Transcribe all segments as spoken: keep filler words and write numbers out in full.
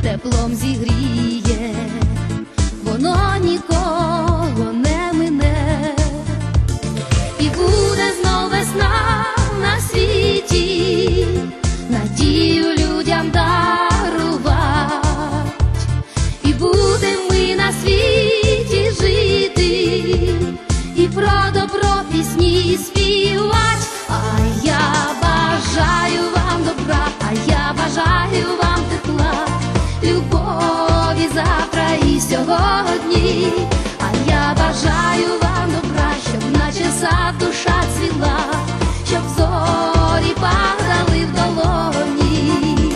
теплом зігріє, воно нікого не мине, і буде знов весна на світі, надію людям дарувати, і будем ми на світі жити, і про добро пісні співать. А я бажаю вам добра, а я бажаю вам тепла, любові завтра і сьогодні. А я бажаю вам добра, щоб наче сад душа цвіла, щоб зорі падали в долоні.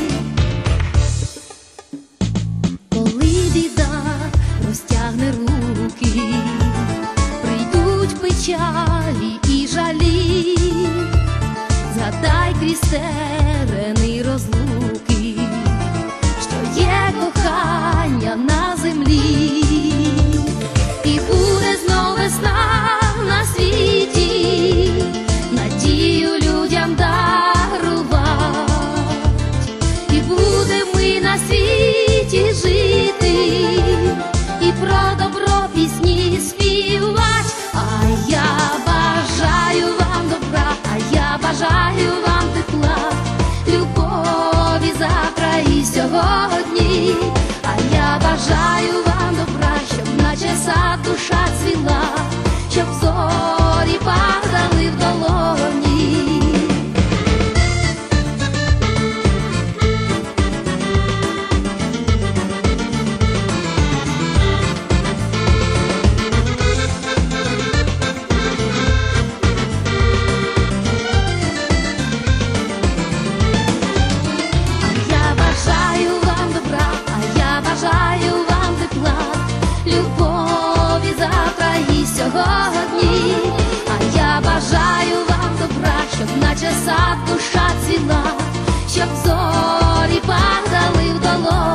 Коли біда розтягне руки, прийдуть печалі і жалі, згадай крізь терени розлуки, що є кохання на землі, і буде знов весна на світі, надію людям дарувати, і будем ми на світі жити, і про добро пісні співать. А я бажаю вам добра, а я бажаю вам тепла, любові завтра і сьогодні. А я бажаю вам добра, щоб наче сад душа цвіла, щоб зорі падали в долоні. Бажаю вам тепла, любові завтра і сьогодні. А я бажаю вам добра, щоб наче сад душа цвіла, щоб зорі падали в долоні.